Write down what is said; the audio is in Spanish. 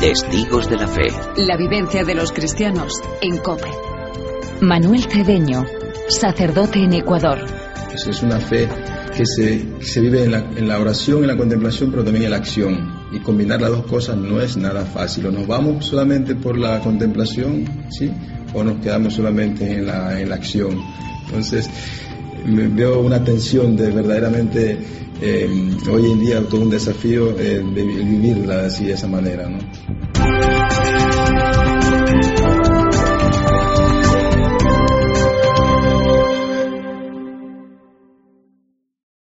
Testigos de la Fe. La vivencia de los cristianos en COPE. Manuel Cedeño, sacerdote en Ecuador. Es una fe que se vive en la oración, en la contemplación, pero también en la acción. Y combinar las dos cosas no es nada fácil. O nos vamos solamente por la contemplación, ¿sí? O nos quedamos solamente en la acción. Entonces, veo una tensión de verdaderamente, hoy en día todo un desafío de vivirla así, de esa manera, ¿no?